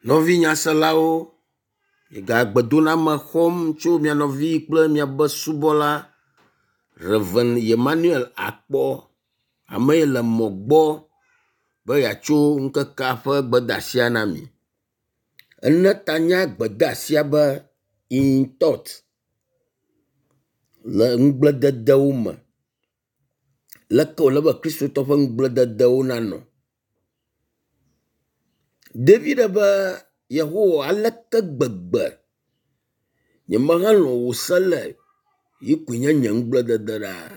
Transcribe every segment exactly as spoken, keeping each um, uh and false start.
Novi nyaselawo, gagbedola me xɔm tso mia nɔvi kple miabe subɔla Reverend Emmanuel Akpɔ, ame yi le mɔ gbɔ be yeatso ŋkekea ƒe gbedeasia na mi. Ene tanya gbedeasia be in thought le ŋugblededewo me. Leke wòle be Kristotɔ ƒe ŋugblededewo nanɔ. David be Yehowa aleke gbegbe nyemehelɔ wò se le yi koe nye nye ŋugbledede ɖaa.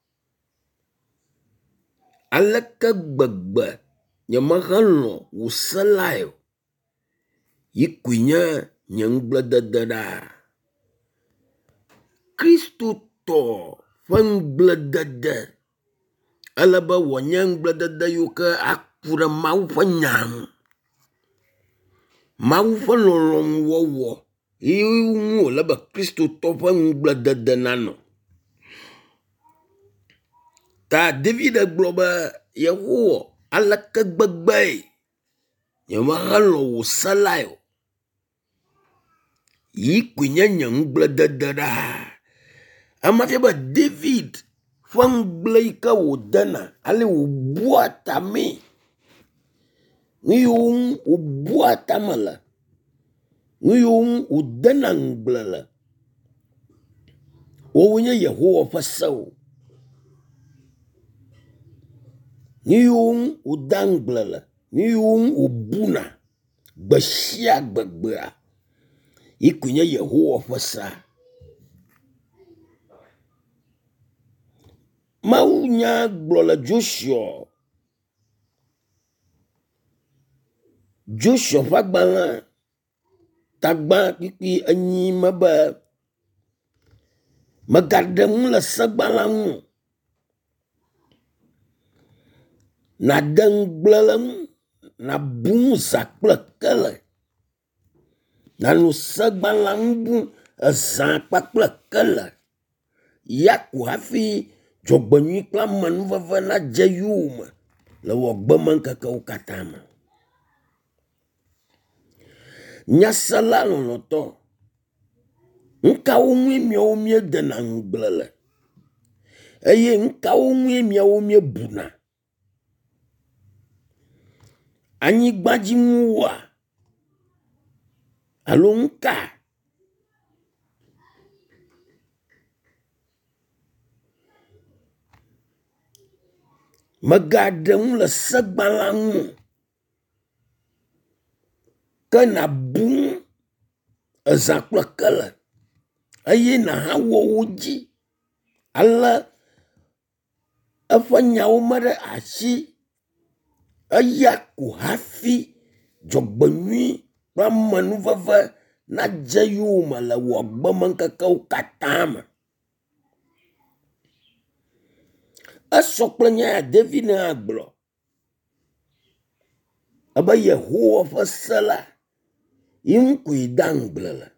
Aleke gbegbe nyemehelɔ wò se lae yi koe nye nye ŋugbledede ɖaa. Kristotɔ ƒe ŋugbledede ele be wònye ŋugbledede yiwo ke aku ɖe Mawu ƒe nya ŋu. Mawu ƒe lɔlɔ̃nuwɔwɔ yi ŋu wòle be Kristotɔ ƒe ŋugbledede nanɔ. Ta David gblɔ be Yehowa aleke gbegbe nyemehelɔ wò se lae yi koe nye nye ŋugbledede ɖaa. Ema fia be David ƒe ŋugble yi ke wòdena ale wòbua tamee. Nu yiwo ŋu wòbua tame le, nu yiwo ŋu wòdena ŋugble le, woawoe nye Yehowa ƒe sewo. Nu yiwo ŋu wòda ŋugble le, nu yiwo ŋu wòbuna gbe sia gbegbea, yi koe nye Yehowa ƒe sea. Mawu nya gblɔ le Joshua, Joshua ƒe agbalẽ tagba kpikpi enyi me be megaɖe ŋu le segbalẽ ŋu, nàde ŋugble le ŋu, nàbu ŋu zã kple kele, nànɔ segbalẽ ŋu bum ezã kpakple kele, ya ko hafi dzɔgbenyui kple amenuveve nadze yowòme le wò agbemeŋkekewo katã me. Nyasela lɔlɔ̃tɔ, ŋkawo ŋue miawo míedena ŋugble le eye ŋkawo ŋue miawo míebuna? Anyigbadziŋuwoa alo ŋka? Megaɖe ŋu le segbalẽ ŋu ke nàbu ŋu ezã kple kele eye nàhawɔ wo dzi ale eƒe nyawo me ɖe asi, eya ko hafi dzɔgbenyui kple amenuveve nadze yowòme le wò agbemeŋkekewo katã me. Esɔ kple nya ya David hã gblɔ ebe Yehowa ƒe se la yi ŋu koe da ŋugble le.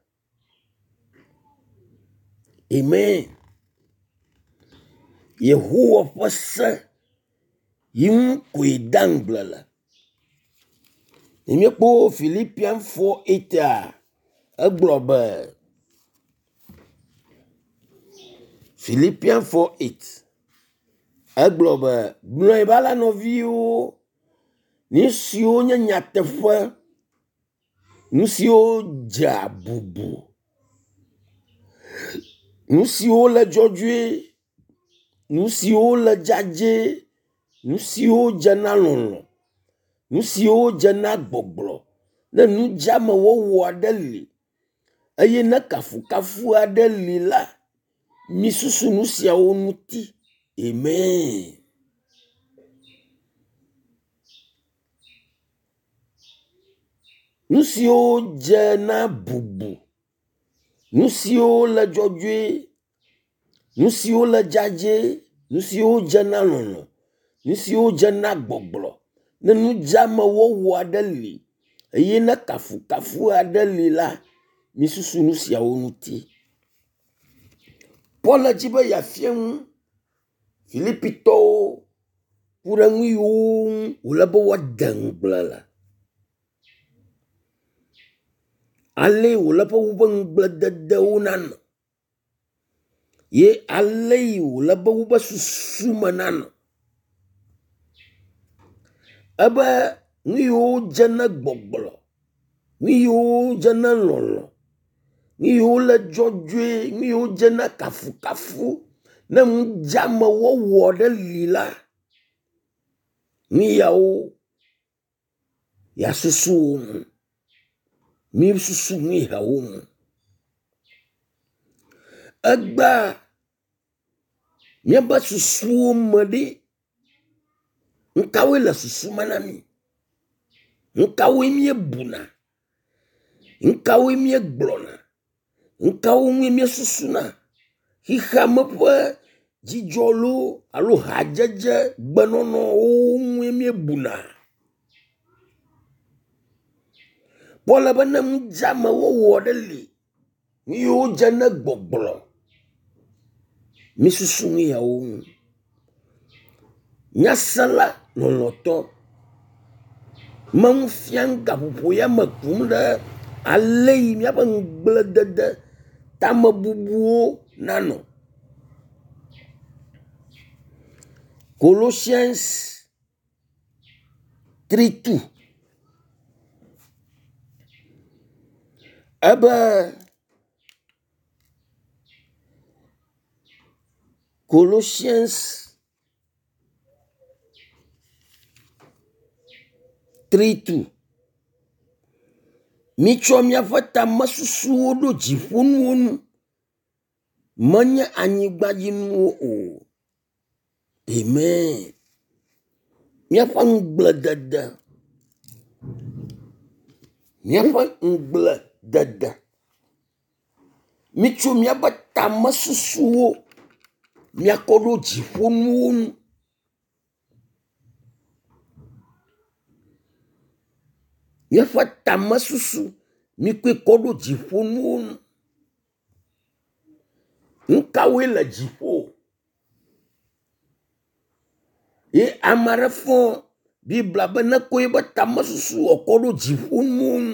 Amen. Yehowa ƒe se yi ŋu koe da ŋugble le. Míekpɔ Philippians four eight a egblɔ be Philippians four eight egblɔ be mlɔeba la nɔviwo, nu siwo nye nyateƒe, nu siwo dze bubu, nu siwo le dzɔdzɔe, nu siwo le dzadzɛ, nu siwo dze na lɔlɔ̃, nu siwo dze na gbɔgblɔ, ne nu dzeame wɔwɔ aɖe li eye ne kafukafu aɖe li la, misusu nu siawo ŋuti. Amen. Nu siwo dze na bubu, nu siwo le dzɔdzɔe, nu siwo le dzadzɛ, nu siwo dze na lɔlɔ̃, nu siwo dze na gbɔgblɔ, ne nu dzeame wɔwɔ aɖe li eye ne kafukafu aɖe li la, misusu nu siawo ŋuti. Paul le dzi be yeafia ŋu Filipitɔwo ku ɖe nu yiwo ŋu wòle be woade ŋugble le. ale wòle ƒe woƒe ŋugblededewo nanɔ. Ye ale wòle be woƒe susu me nanɔ. Ebe nu yiwo dze ne gbɔgblɔ, nu yiwo dze ne lɔlɔ, nu yiwo le dzɔdzɔe, nu yiwo dze ne kafukafu, ne ŋudzame wɔwɔ ɖe li la, nu yawo ya susu wo mu. Mi susu nu yawo mu. Egba miebe susuwo me ɖi. Nkawoe le susu me na mi? Nkawoe mie buna? Nkawoe mie gblɔna? Nkawo ŋue mie susuna? Xixa me ƒe dzidzɔlo alo hadzedze gbenɔnɔ wo ŋue mie buna? Bɔle be ne ŋudzame wɔwɔ ɖe li, nu yiwo dze ne gbɔgblɔ, mi susu nu yawo ŋu. Nyasela lɔlɔtɔ Mawu fia gaƒoƒo ya me kum ɖe ale yi miaƒe ŋugbledede tame bubuwo nanɔ. Colossians three two. Ebe Colossians three two. Mitsɔ miaƒe tamesusuwo ɖo dziƒonuwo nu, menye anyigbadzinuwo o. Amen. Miaƒe ŋugbledede, miaƒe ŋugbledede, mitsɔ miaƒe tamesusuwo miakɔ ɖo dziƒonuwo nu. Miaƒe tamesusu mikɔe kɔ ɖo dziƒonuwo nu. Nkawoe le dziƒo? Ye ame aɖe fɔ Biblia be ne kɔ eƒe tamesusu wòkɔ ɖo dziƒonuwo nu.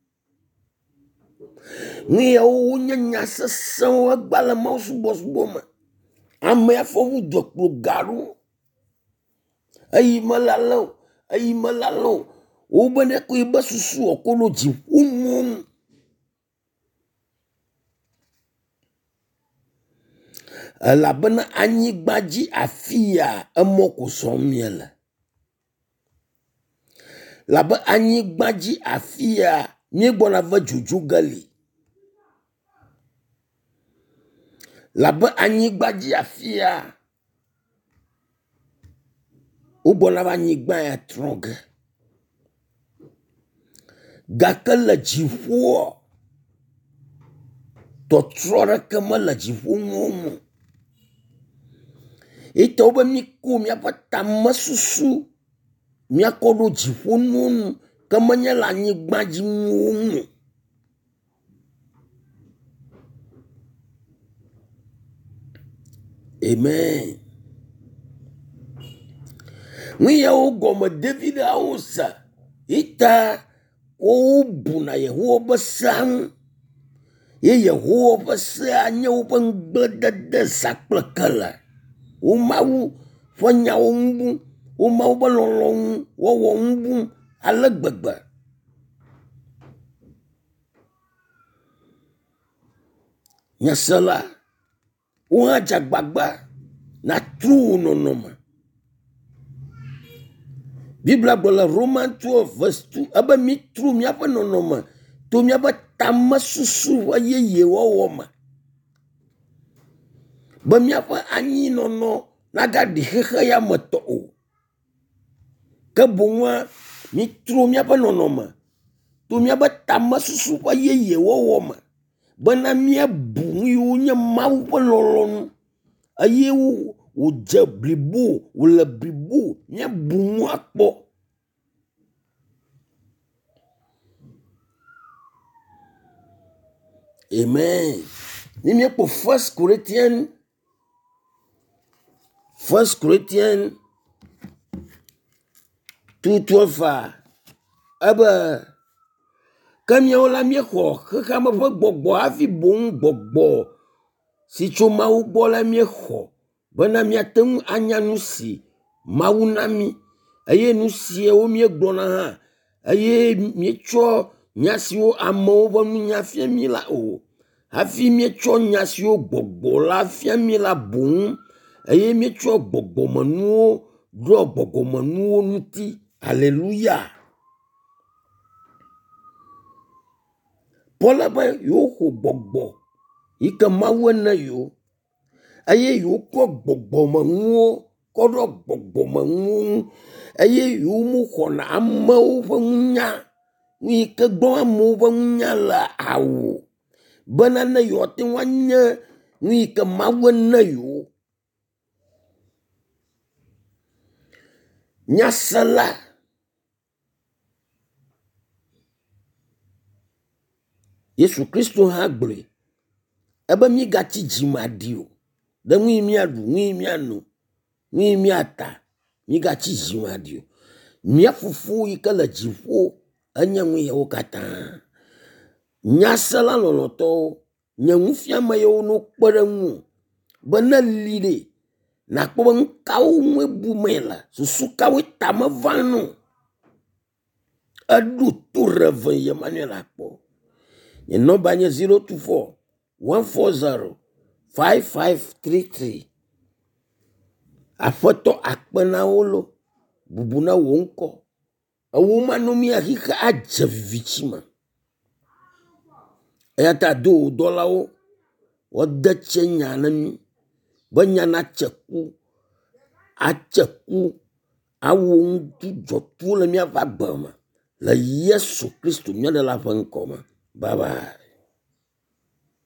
Nu yawo wonye nya sesẽwo egba le Mawu subɔsubɔ me. Ame afɔ wu dokplo gaɖo. Eyi melale o, eyi melale o. Wo be ne kɔ ebe susu wòkɔ ɖo dziƒonuwo nu. Elabena anyigba dzi afia emɔ ko zɔm miele. Labe anyigba dzi afia míegbɔna ve dzodzo ge li. Labe anyigba dzi afia wogbɔna va anyigba ya trɔ ge. Gake le dziƒoa, tɔtrɔ ɖeke mele dziƒonuwo mu. Etɔ be mi ko miaƒe tamesusu miakɔ ɖo dziƒonuwo nu, ke menye le anyigbadzinuwo ŋu. Amen. Nu yawo gɔme Davidawo sa, ita wo buna Yehowa be sea ŋu. Ye Yehowa ƒe sea nye woƒe ŋugbledede zã kple kele. Wo Mawu ƒe nyawo ŋu, wo Mawu ƒe lɔlɔ ŋu, wɔwɔ ŋu ale gbegbe. Nyesela, wo hã dze agbagba na tru wo nɔnɔme. Biblia gblɔ le Romans twelve verse two ebe mi tru miaƒe nɔnɔme to miaƒe tamesusu ƒe yeye wɔwɔ me. Be miaƒe anyinɔnɔ nagaɖi xexe ya me tɔ o. Ke boŋua mi tro miaƒe nɔnɔme to miaƒe tamesusu ƒe yeye wɔwɔ me. Bena míabu nu yiwo nye Mawu ƒe lɔlɔ̃nu. Eye wòdze blibo, wòle blibo, míabu nu akpɔ. Amen. Ni míakpɔ First Corinthians First Corinthians two twelve ebe Ke miawo la miexɔ xexea me ƒe gbɔgbɔ hafi boŋ gbɔgbɔ si tso Mawu gbɔ la miexɔ bena miate ŋu anya nu si Mawu na mi eye nu siwo miegblɔna hã eye mietsɔ nya siwo amewo ƒe nunya fia mi la o hafi mietsɔ nya siwo gbɔgbɔ la fia mi la boŋ eye mietsɔ gbɔgbɔmenuwo ɖɔ gbɔgbɔmenuwo ŋuti. Haleluya. Paul be yewoxɔ gbɔgbɔ yi ke Mawu ene yewo eye yewokɔ gbɔgbɔmenuwo kɔ ɖɔ gbɔgbɔmenuwo ŋu eye yewomoxɔna amewo ƒe ŋunya nu yi ke gbɔm amewo ƒe ŋunya le awo bena ne yewoate ŋu anye nu yi ke Mawu ene yewo. Nyasela Yesu Kristo hã gblɔe ebe migatsi dzimaɖi o ɖe ŋui miaɖu ŋui miano ŋui miata migatsi dzimaɖi o. Mia Fofo yi ke le dziƒo enye ŋu yewo katã. Nyasela lɔlɔtɔwo nye ŋufiame yewo no kpe ɖe ŋu be ne li ɖe nakpɔ be ŋkawo ŋue bu me le susu kawoe ta me va no eɖu to reve ye Emmanuel akpɔ. Nye nɔmba nye zero two four one four zero five five three three. Aƒetɔ akpe na wo lo bubu na wo ŋkɔ ewo mano mi axixe adze vivitsi me. Eya ta do wo dɔlawo wode tse nya na mi be nya na tse ku atse ku awo ŋutu dzɔtu le miaƒe agbe me le Yesu Kristo miaɖela ƒe ŋkɔ me. Bye bye.